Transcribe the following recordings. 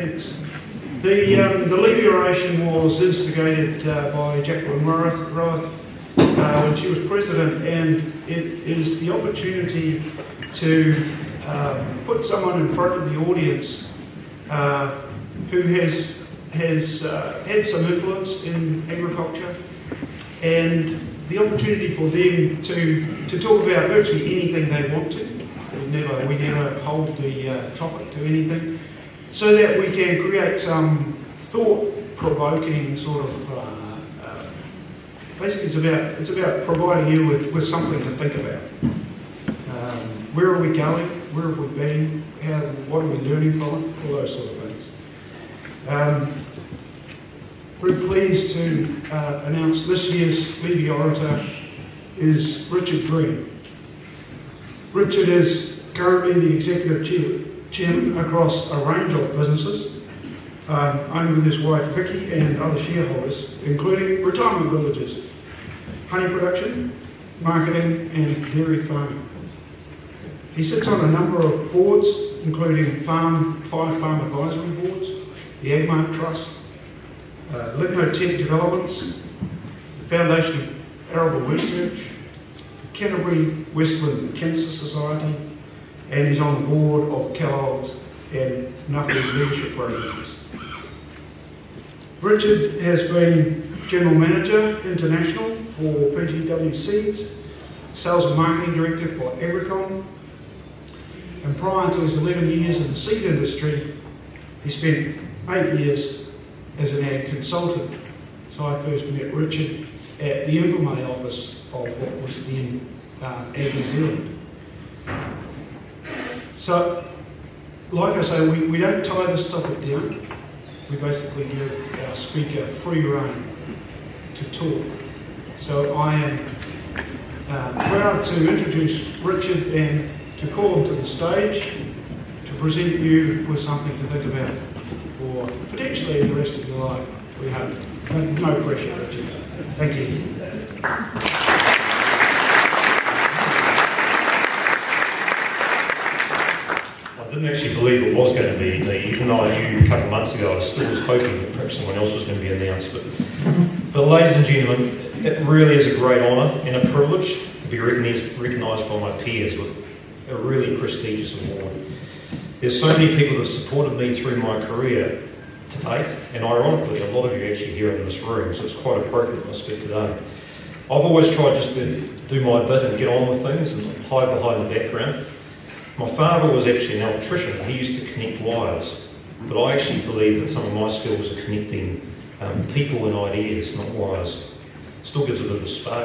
Thanks. The Liberation was instigated by Jacqueline Roth when she was president, and it is the opportunity to put someone in front of the audience who has had some influence in agriculture, and the opportunity for them to talk about virtually anything they want to. We never hold the topic to anything, so that we can create some thought-provoking sort of. Basically, it's about providing you with something to think about. Where are we going? Where have we been? What are we learning from it? All those sort of things. Very pleased to announce this year's Levy Orator is Richard Green. Richard is currently the Executive Chairman across a range of businesses, owned with his wife Vicky and other shareholders, including retirement villages, honey production, marketing and dairy farming. He sits on a number of boards, including 5 farm advisory boards, the Agmark Trust, Ligno Tech Developments, the Foundation of Arable Research, Canterbury Westland Cancer Society, and he's on the board of Kellogg's and Nuffy Leadership Programs. Richard has been General Manager International for PGW Seeds, Sales and Marketing Director for Agricom, and prior to his 11 years in the seed industry, he spent 8 years as an ag consultant. So I first met Richard at the Invermay office of what was then Ag New Zealand. So, like I say, we don't tie this topic down. We basically give our speaker free rein to talk. So I am proud to introduce Richard and to call him to the stage to present you with something to think about for potentially the rest of your life, we hope. No pressure, Richard. Thank you. I didn't actually believe it was going to be me, even though I knew a couple of months ago I still was hoping that perhaps someone else was going to be announced. But ladies and gentlemen, it really is a great honour and a privilege to be recognised by my peers with a really prestigious award. There's so many people that have supported me through my career to date, and ironically a lot of you actually here in this room, so it's quite appropriate I speak today. I've always tried just to do my bit and get on with things and hide behind the background. My father was actually an electrician. He used to connect wires, but I actually believe that some of my skills are connecting people and ideas, not wires. Still gives a bit of a spark.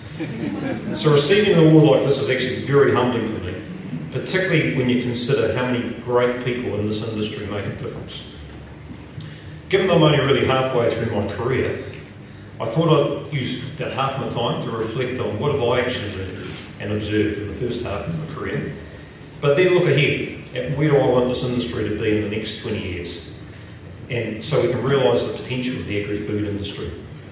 So receiving an award like this is actually very humbling for me, particularly when you consider how many great people in this industry make a difference. Given I'm only really halfway through my career, I thought I'd use about half my time to reflect on what have I actually learned and observed in the first half of my career, but then look ahead at where do I want this industry to be in the next 20 years, and so we can realise the potential of the agri-food industry.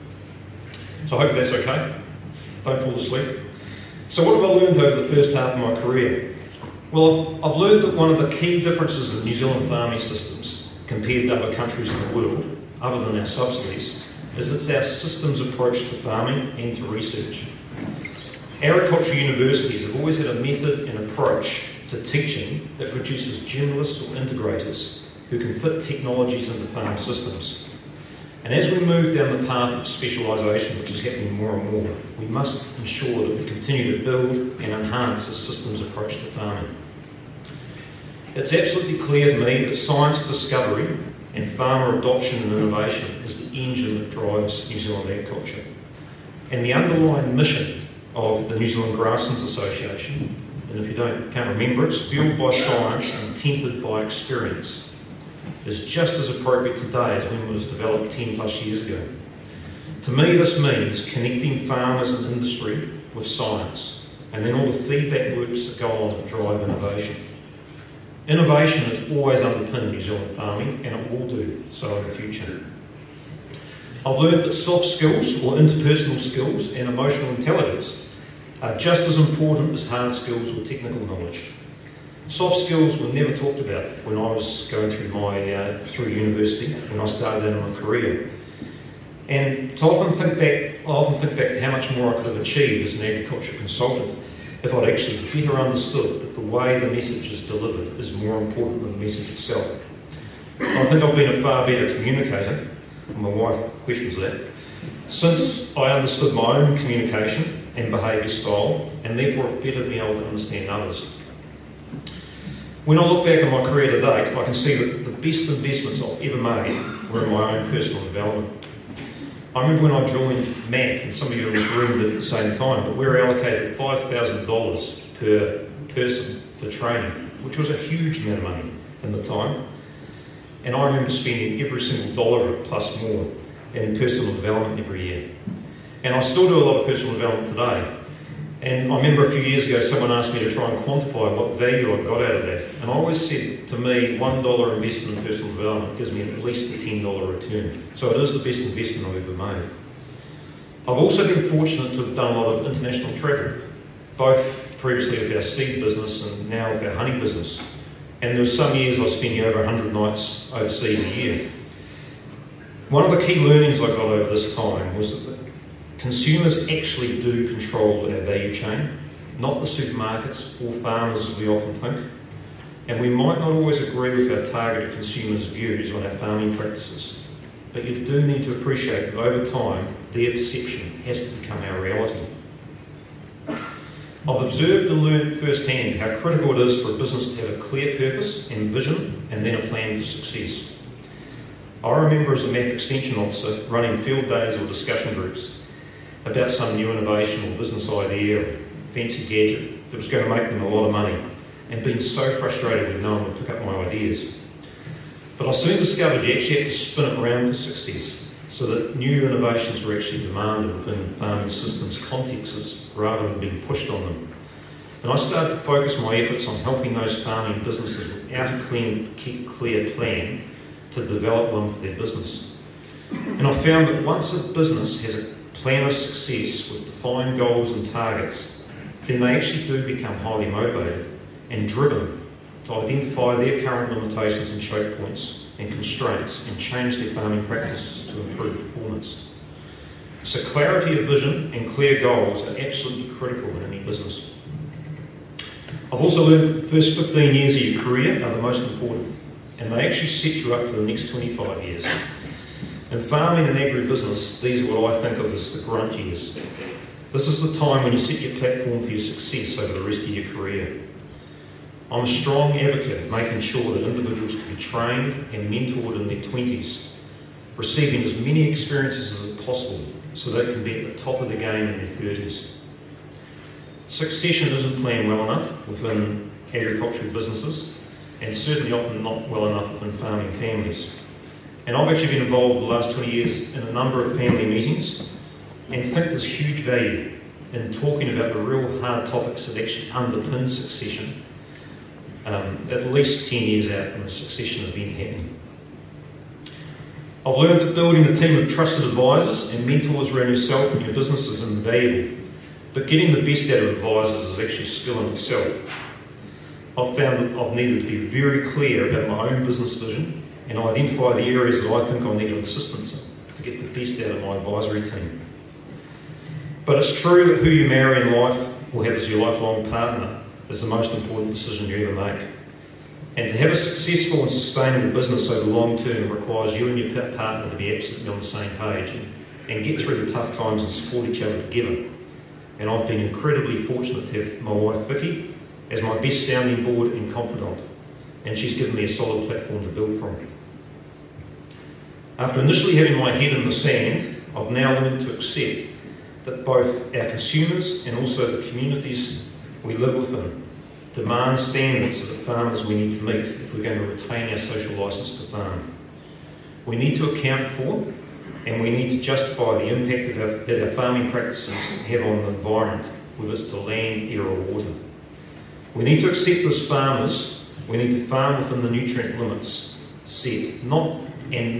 So I hope that's okay. Don't fall asleep. So what have I learned over the first half of my career? Well, I've learned that one of the key differences in New Zealand farming systems compared to other countries in the world, other than our subsidies, is it's our systems approach to farming and to research. Agriculture universities have always had a method and approach to teaching that produces generalists or integrators who can fit technologies into farm systems. And as we move down the path of specialisation, which is happening more and more, we must ensure that we continue to build and enhance the systems approach to farming. It's absolutely clear to me that science discovery and farmer adoption and innovation is the engine that drives New Zealand agriculture. And the underlying mission of the New Zealand Grasslands Association, and if you can't remember, it's fueled by science and tempered by experience, is just as appropriate today as when it was developed 10 plus years ago. To me, this means connecting farmers and industry with science, and then all the feedback loops that go on to drive innovation. Innovation has always underpinned New Zealand farming, and it will do so in the future. I've learned that soft skills, or interpersonal skills, and emotional intelligence are just as important as hard skills or technical knowledge. Soft skills were never talked about when I was going through through university, when I started out in my career. And I often think back to how much more I could have achieved as an agriculture consultant if I'd actually better understood that the way the message is delivered is more important than the message itself. I think I've been a far better communicator, and my wife questions that, since I understood my own communication and behaviour style, and therefore have better been able to understand others. When I look back at my career to date, I can see that the best investments I've ever made were in my own personal development. I remember when I joined MAF, and some of you in this room did at the same time, but we were allocated $5,000 per person for training, which was a huge amount of money in the time. And I remember spending every single dollar of it plus more in personal development every year. And I still do a lot of personal development today. And I remember a few years ago someone asked me to try and quantify what value I got out of that. And I always said, to me, $1 invested in personal development gives me at least a $10 return. So it is the best investment I've ever made. I've also been fortunate to have done a lot of international travel, both previously with our seed business and now with our honey business. And there were some years I was spending over 100 nights overseas a year. One of the key learnings I got over this time was that consumers actually do control our value chain, not the supermarkets or farmers as we often think. And we might not always agree with our targeted consumers' views on our farming practices, but you do need to appreciate that over time, their perception has to become our reality. I've observed and learned firsthand how critical it is for a business to have a clear purpose and vision, and then a plan for success. I remember as a MAF Extension Officer running field days or discussion groups about some new innovation or business idea or fancy gadget that was going to make them a lot of money, and being so frustrated when no one would pick up my ideas. But I soon discovered you actually had to spin it around for success, so that new innovations were actually demanded within farming systems contexts rather than being pushed on them. And I started to focus my efforts on helping those farming businesses without a clear plan to develop one for their business. And I found that once a business has a plan of success with defined goals and targets, then they actually do become highly motivated and driven to identify their current limitations and choke points and constraints and change their farming practices to improve performance. So clarity of vision and clear goals are absolutely critical in any business. I've also learned that the first 15 years of your career are the most important, and they actually set you up for the next 25 years. In farming and agribusiness, these are what I think of as the grunt years. This is the time when you set your platform for your success over the rest of your career. I'm a strong advocate of making sure that individuals can be trained and mentored in their 20s, receiving as many experiences as possible so they can be at the top of the game in their 30s. Succession isn't planned well enough within agricultural businesses, and certainly often not well enough within farming families. And I've actually been involved the last 20 years in a number of family meetings and think there's huge value in talking about the real hard topics that actually underpin succession, at least 10 years out from a succession event happening. I've learned that building a team of trusted advisors and mentors around yourself and your business is invaluable, but getting the best out of advisors is actually a skill in itself. I've found that I've needed to be very clear about my own business vision and identify the areas that I think I need assistance in to get the best out of my advisory team. But it's true that who you marry in life or have as your lifelong partner is the most important decision you ever make. And to have a successful and sustainable business over the long term requires you and your partner to be absolutely on the same page and get through the tough times and support each other together. And I've been incredibly fortunate to have my wife Vicky as my best sounding board and confidant, and she's given me a solid platform to build from. After initially having my head in the sand, I've now learned to accept that both our consumers and also the communities we live within demand standards that farmers we need to meet if we're going to retain our social licence to farm. We need to account for and we need to justify the impact that our farming practices have on the environment, whether it's to land, air or water. We need to accept as farmers, we need to farm within the nutrient limits set, not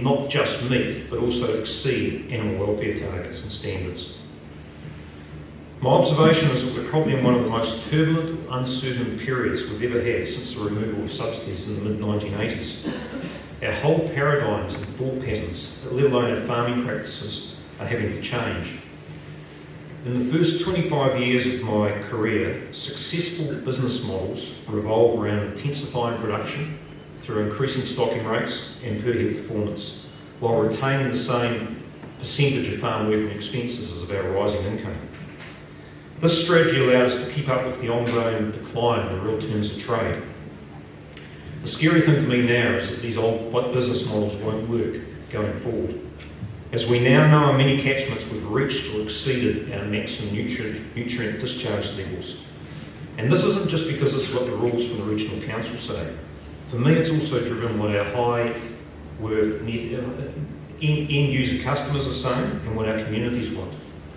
just meet, but also exceed animal welfare targets and standards. My observation is that we're probably in one of the most turbulent, uncertain periods we've ever had since the removal of subsidies in the mid-1980s. Our whole paradigms and thought patterns, let alone our farming practices, are having to change. In the first 25 years of my career, successful business models revolve around intensifying production through increasing stocking rates and per head performance, while retaining the same percentage of farm working expenses as of our rising income. This strategy allowed us to keep up with the ongoing decline in the real terms of trade. The scary thing to me now is that these old business models won't work going forward. As we now know in many catchments, we've reached or exceeded our maximum nutrient discharge levels. And this isn't just because this is what the rules from the regional council say. For me, it's also driven what our high worth end user customers are saying and what our communities want.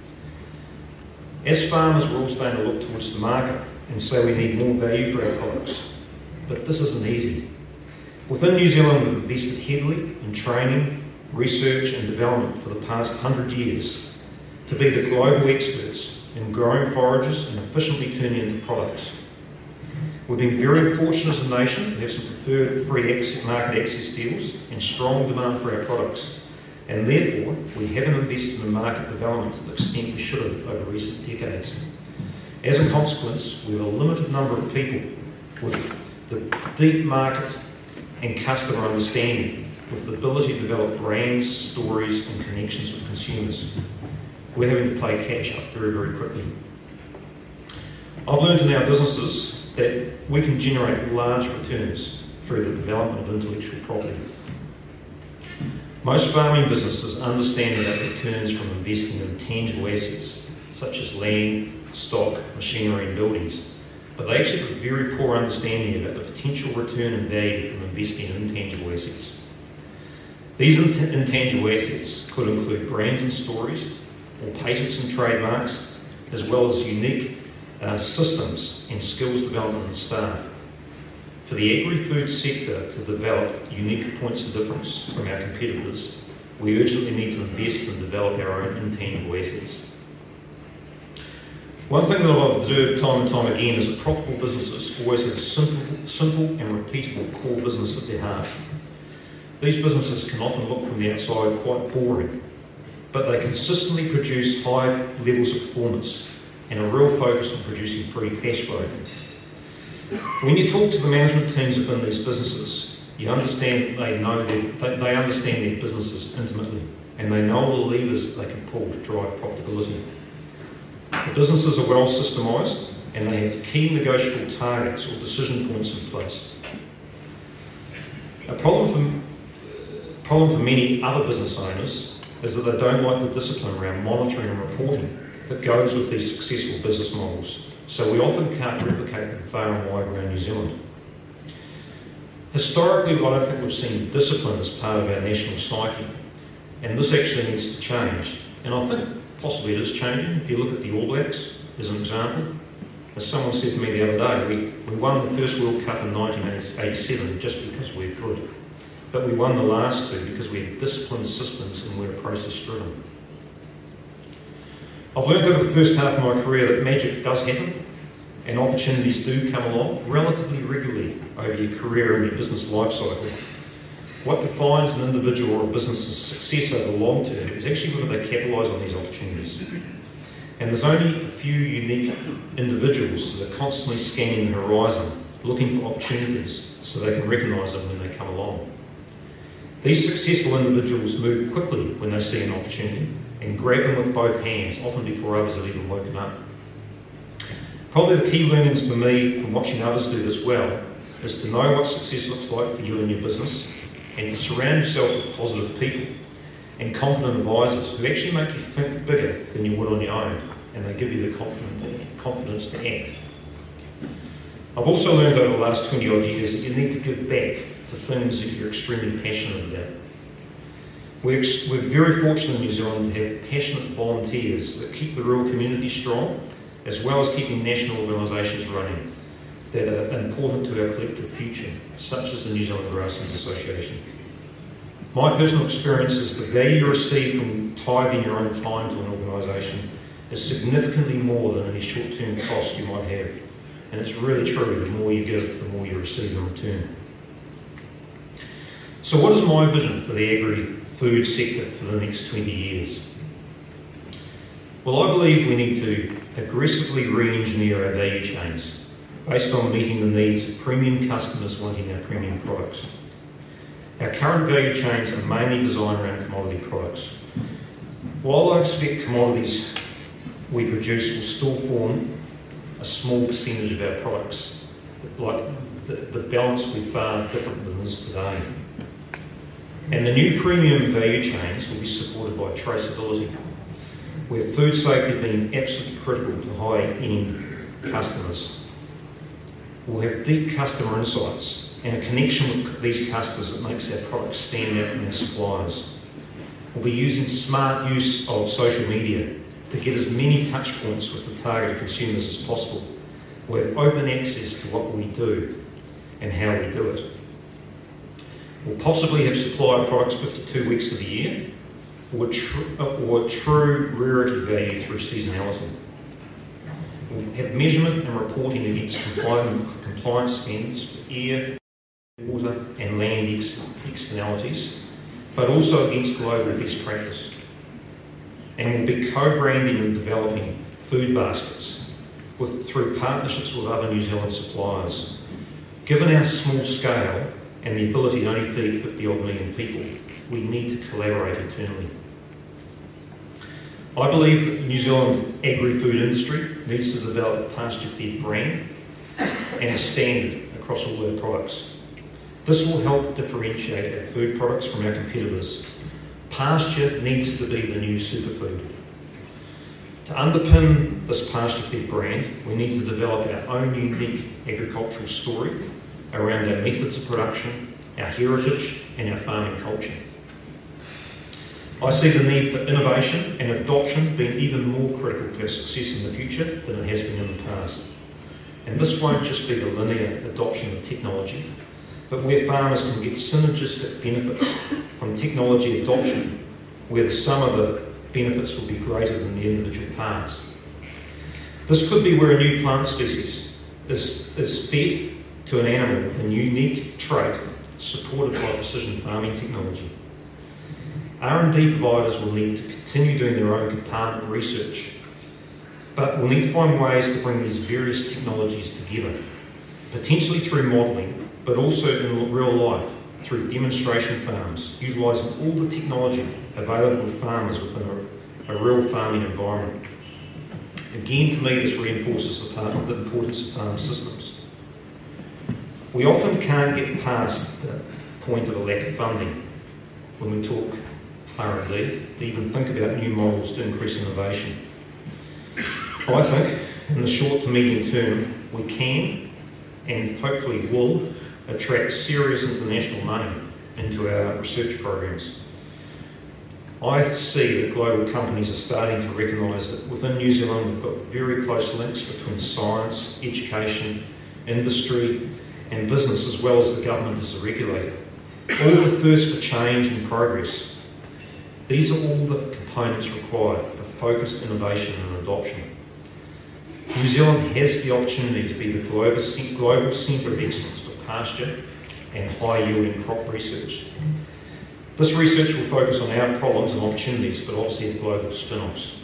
As farmers, we're all starting to look towards the market and say we need more value for our products. But this isn't easy. Within New Zealand, we've invested heavily in training, research and development for the past 100 years to be the global experts in growing forages and efficiently turning into products. We've been very fortunate as a nation to have some preferred free market access deals and strong demand for our products. And therefore, we haven't invested in market development to the extent we should have over recent decades. As a consequence, we have a limited number of people with the deep market and customer understanding, with the ability to develop brands, stories and connections with consumers. We're having to play catch up very, very quickly. I've learned in our businesses that we can generate large returns through the development of intellectual property. Most farming businesses understand about returns from investing in tangible assets such as land, stock, machinery and buildings, but they actually have a very poor understanding about the potential return and value from investing in intangible assets. These intangible assets could include brands and stories, or patents and trademarks, as well as unique systems and skills development and staff. For the agri-food sector to develop unique points of difference from our competitors, we urgently need to invest and develop our own intangible assets. One thing that I've observed time and time again is that profitable businesses always have a simple and repeatable core business at their heart. These businesses can often look from the outside quite boring, but they consistently produce high levels of performance and a real focus on producing free cash flow. When you talk to the management teams within these businesses, you understand they understand their businesses intimately, and they know all the levers they can pull to drive profitability. The businesses are well systemised, and they have key negotiable targets or decision points in place. A problem for many other business owners is that they don't like the discipline around monitoring and reporting that goes with these successful business models. So we often can't replicate them far and wide around New Zealand. Historically, I don't think we've seen discipline as part of our national psyche, and this actually needs to change. And I think possibly it is changing. If you look at the All Blacks as an example, as someone said to me the other day, we won the first World Cup in 1987 just because we're good, but we won the last two because we have disciplined systems and we're process driven. I've learned over the first half of my career that magic does happen and opportunities do come along relatively regularly over your career and your business life cycle. What defines an individual or a business's success over the long term is actually whether they capitalise on these opportunities. And there's only a few unique individuals that are constantly scanning the horizon, looking for opportunities so they can recognise them when they come along. These successful individuals move quickly when they see an opportunity and grab them with both hands, often before others have even woken up. Probably the key learnings for me from watching others do this well is to know what success looks like for you and your business, and to surround yourself with positive people and competent advisors who actually make you think bigger than you would on your own, and they give you the confidence to act. I've also learned over the last 20 odd years that you need to give back to things that you're extremely passionate about. We're very fortunate in New Zealand to have passionate volunteers that keep the rural community strong, as well as keeping national organisations running that are important to our collective future, such as the New Zealand Grasslands Association. My personal experience is the value you receive from tithing your own time to an organisation is significantly more than any short-term cost you might have. And it's really true, the more you give, the more you receive in return. So what is my vision for the agri-food sector for the next 20 years? Well, I believe we need to aggressively re-engineer our value chains based on meeting the needs of premium customers wanting our premium products. Our current value chains are mainly designed around commodity products. While I expect commodities we produce will still form a small percentage of our products, like the balance will be far different than this today. And the new premium value chains will be supported by traceability, where food safety being absolutely critical to high-end customers. We'll have deep customer insights and a connection with these customers that makes our products stand out from our suppliers. We'll be using smart use of social media to get as many touch points with the targeted consumers as possible. We'll have open access to what we do and how we do it. We'll possibly have supply of products 52 weeks of the year, or true rarity value through seasonality. We'll have measurement and reporting against compliance standards for air, water and land externalities, but also against global best practice. And we'll be co-branding and developing food baskets through partnerships with other New Zealand suppliers. Given our small scale and the ability to only feed 50 odd million people, we need to collaborate internally. I believe that the New Zealand agri-food industry needs to develop a pasture-fed brand and a standard across all our products. This will help differentiate our food products from our competitors. Pasture needs to be the new superfood. To underpin this pasture-fed brand, we need to develop our own unique agricultural story around our methods of production, our heritage and our farming culture. I see the need for innovation and adoption being even more critical to our success in the future than it has been in the past. And this won't just be the linear adoption of technology, but where farmers can get synergistic benefits from technology adoption, where the sum of the benefits will be greater than the individual parts. This could be where a new plant species is fed to an animal with a unique trait supported by precision farming technology. R&D providers will need to continue doing their own compartment research, but we'll need to find ways to bring these various technologies together, potentially through modelling, but also in real life through demonstration farms, utilising all the technology available to farmers within a real farming environment. Again, to me, this reinforces the importance of farm systems. We often can't get past the point of a lack of funding when we talk R&D to even think about new models to increase innovation. I think in the short to medium term we can and hopefully will attract serious international money into our research programs. I see that global companies are starting to recognise that within New Zealand we've got very close links between science, education, industry and business, as well as the government as a regulator. All the thirst for change and progress. These are all the components required for focused innovation and adoption. New Zealand has the opportunity to be the global centre of excellence for pasture and high-yielding crop research. This research will focus on our problems and opportunities, but obviously have global spin-offs.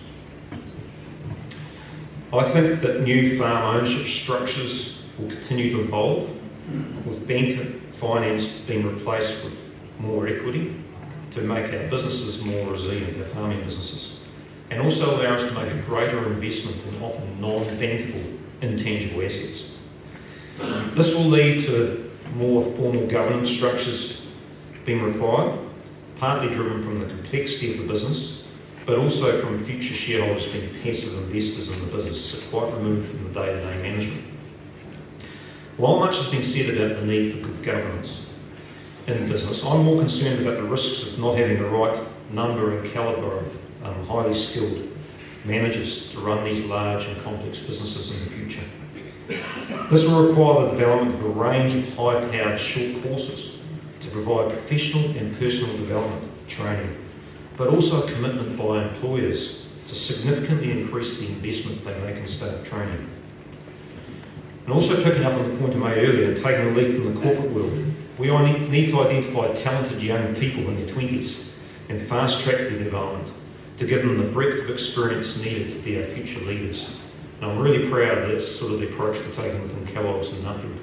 I think that new farm ownership structures will continue to evolve, with bank finance being replaced with more equity to make our businesses more resilient, our farming businesses, and also allow us to make a greater investment in often non-bankable intangible assets. This will lead to more formal governance structures being required, partly driven from the complexity of the business, but also from future shareholders being passive investors in the business, so quite removed from the day-to-day management. While much has been said about the need for good governance in business, I'm more concerned about the risks of not having the right number and calibre of highly skilled managers to run these large and complex businesses in the future. This will require the development of a range of high-powered short courses to provide professional and personal development training, but also a commitment by employers to significantly increase the investment they make in staff training. And also picking up on the point I made earlier, taking a leaf from the corporate world, we need to identify talented young people in their 20s and fast-track their development to give them the breadth of experience needed to be our future leaders. And I'm really proud of that's sort of the approach we're taking within Kellogg's and Nuffield.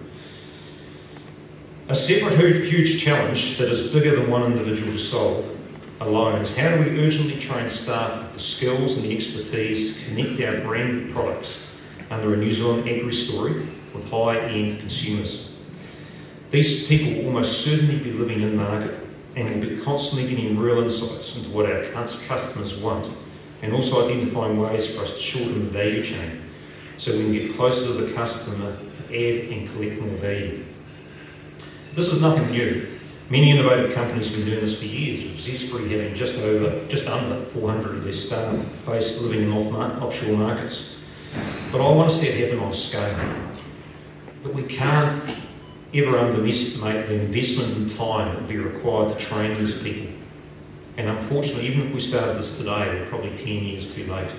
A separate huge challenge that is bigger than one individual to solve alone is how do we urgently train staff with the skills and the expertise to connect our branded products under a New Zealand agri-story with high-end consumers. These people will almost certainly be living in market and will be constantly getting real insights into what our customers want, and also identifying ways for us to shorten the value chain so we can get closer to the customer to add and collect more value. This is nothing new. Many innovative companies have been doing this for years, with Zespri having just under 400 of their staff based living in offshore markets. But I want to see it happen on scale. But we can't ever underestimate the investment and time that will be required to train these people. And unfortunately, even if we started this today, we're probably 10 years too late.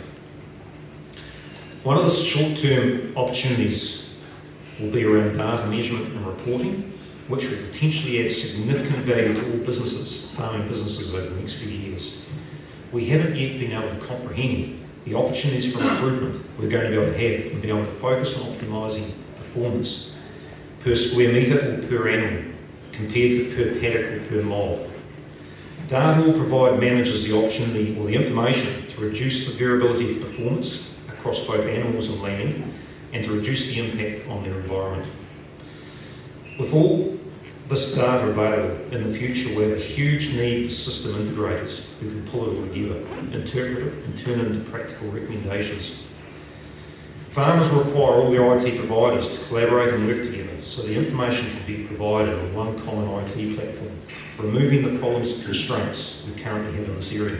One of the short-term opportunities will be around data measurement and reporting, which will potentially add significant value to all businesses, farming businesses over the next few years. We haven't yet been able to comprehend the opportunities for improvement we're going to be able to have from being able to focus on optimising performance per square metre or per animal, compared to per paddock or per mob. Data will provide managers the opportunity or the information to reduce the variability of performance across both animals and land, and to reduce the impact on their environment. With all this data available in the future, we have a huge need for system integrators who can pull it all together, interpret it, and turn it into practical recommendations. Farmers require all their IT providers to collaborate and work together so the information can be provided on one common IT platform, removing the problems and constraints we currently have in this area.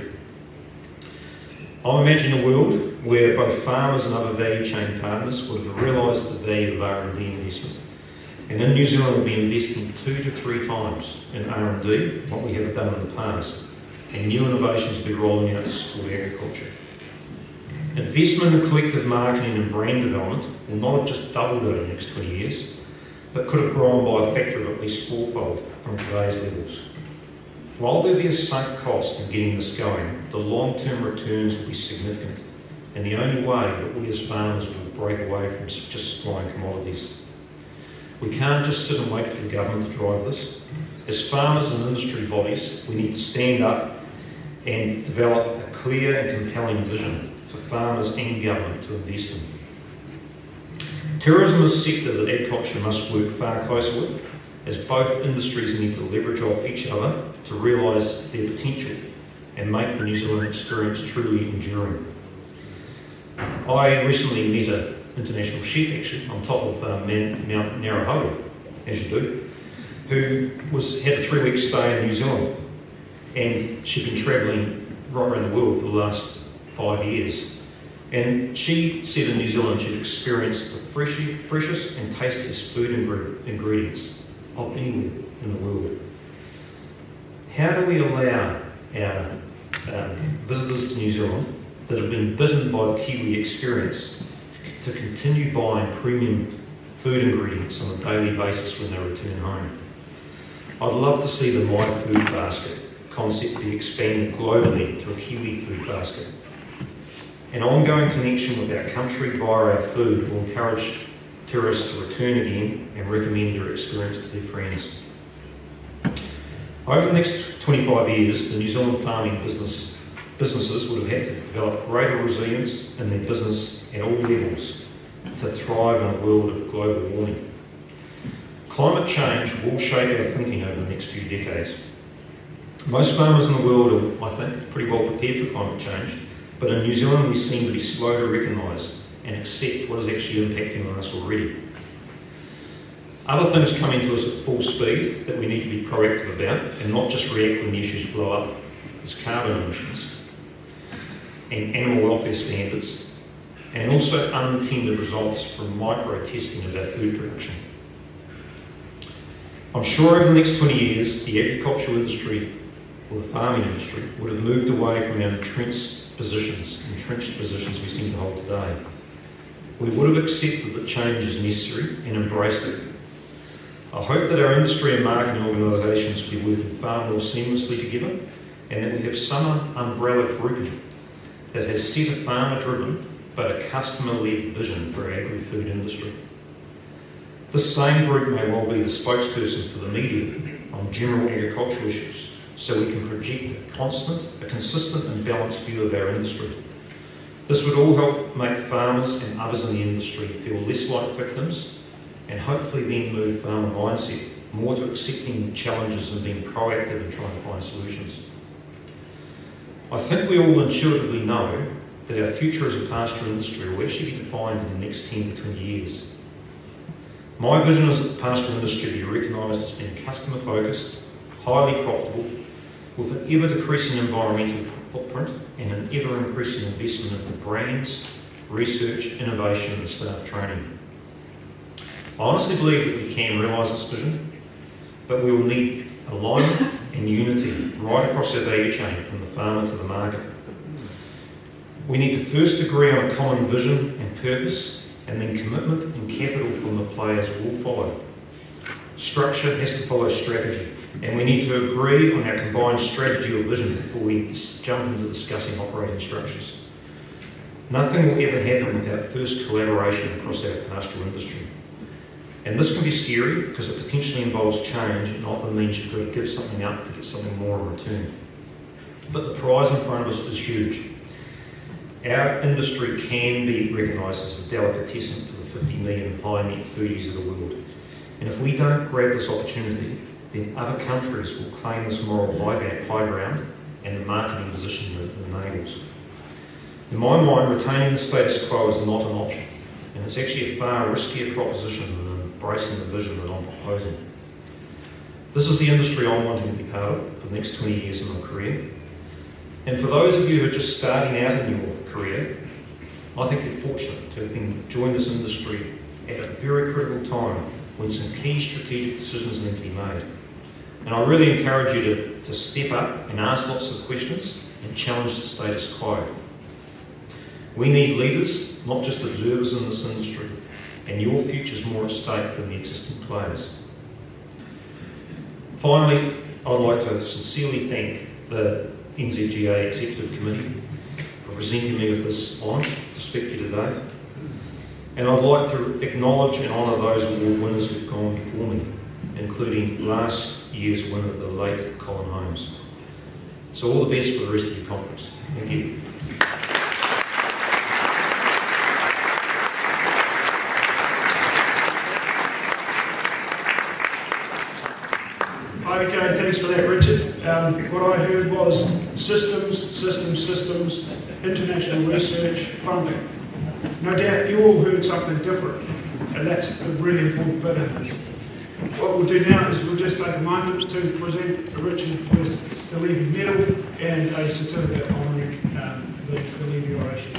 I'm imagining a world where both farmers and other value chain partners would have realised the value of R&D investment. And in New Zealand, we'll be investing 2 to 3 times in R&D what we have done in the past, and new innovations will be rolling out to support agriculture. Investment in collective marketing and brand development will not have just doubled over the next 20 years, but could have grown by a factor of at least 4-fold from today's levels. While there be a sunk cost in getting this going, the long-term returns will be significant, and the only way that we as farmers will break away from just supplying commodities. We can't just sit and wait for the government to drive this. As farmers and industry bodies, we need to stand up and develop a clear and compelling vision for farmers and government to invest in. Tourism is a sector that agriculture must work far closer with, as both industries need to leverage off each other to realise their potential and make the New Zealand experience truly enduring. I recently met an international chef actually on top of Mount Narahau, as you do, who had a 3-week stay in New Zealand, and she'd been travelling right around the world for the last 5 years. And she said in New Zealand she'd experienced the freshest and tastiest food ingredients of anywhere in the world. How do we allow our visitors to New Zealand that have been bitten by the Kiwi experience to continue buying premium food ingredients on a daily basis when they return home? I'd love to see the My Food Basket concept be expanded globally to a Kiwi food basket. An ongoing connection with our country via our food will encourage tourists to return again and recommend their experience to their friends. Over the next 25 years, the New Zealand farming businesses would have had to develop greater resilience in their business at all levels to thrive in a world of global warming. Climate change will shape our thinking over the next few decades. Most farmers in the world are, I think, pretty well prepared for climate change, but in New Zealand we seem to be slow to recognise and accept what is actually impacting on us already. Other things coming to us at full speed that we need to be proactive about and not just react when the issues blow up is carbon emissions and animal welfare standards, and also unintended results from micro-testing of our food production. I'm sure over the next 20 years the agricultural industry or the farming industry would have moved away from our entrenched positions, entrenched positions we seem to hold today. We would have accepted that change is necessary and embraced it. I hope that our industry and marketing organisations will be working far more seamlessly together, and that we have some umbrella grouping that has set a farmer-driven but a customer-led vision for our agri-food industry. This same group may well be the spokesperson for the media on general agricultural issues, so we can project a consistent and balanced view of our industry. This would all help make farmers and others in the industry feel less like victims, and hopefully then move farmer mindset more to accepting challenges and being proactive in trying to find solutions. I think we all intuitively know that our future as a pasture industry will actually be defined in the next 10 to 20 years. My vision is that the pasture industry be recognised as being customer focused, highly profitable, with an ever-decreasing environmental footprint and an ever-increasing investment in brands, research, innovation and staff training. I honestly believe that we can realise this vision, but we will need alignment and unity right across our value chain from the farmer to the market. We need to first agree on a common vision and purpose, and then commitment and capital from the players will follow. Structure has to follow strategy, and we need to agree on our combined strategy or vision before we jump into discussing operating structures. Nothing will ever happen without first collaboration across our pastoral industry. And this can be scary because it potentially involves change and often means you've got to give something up to get something more in return. But the prize in front of us is huge. Our industry can be recognised as a delicatessen for the 50 million high net foodies of the world. And if we don't grab this opportunity, then other countries will claim this moral high ground and the marketing position that it enables. In my mind, retaining the status quo is not an option, and it's actually a far riskier proposition than embracing the vision that I'm proposing. This is the industry I'm wanting to be part of for the next 20 years of my career. And for those of you who are just starting out in your career, I think you're fortunate to have been joined this industry at a very critical time when some key strategic decisions need to be made. And I really encourage you to step up and ask lots of questions and challenge the status quo. We need leaders, not just observers in this industry, and your future is more at stake than the existing players. Finally, I'd like to sincerely thank the NZGA Executive Committee for presenting me with this honour to speak to you today. And I'd like to acknowledge and honour those award winners who've gone before me, including last year's winner, the late Colin Holmes. So all the best for the rest of your conference. Thank you. Okay, thanks for that, Richard. What I heard was systems, international research, funding. No doubt you all heard something different, and that's a really important bit of this. What we'll do now is we'll just take a moment to present Richard with the Levy Medal and a certificate honouring the Levy oration.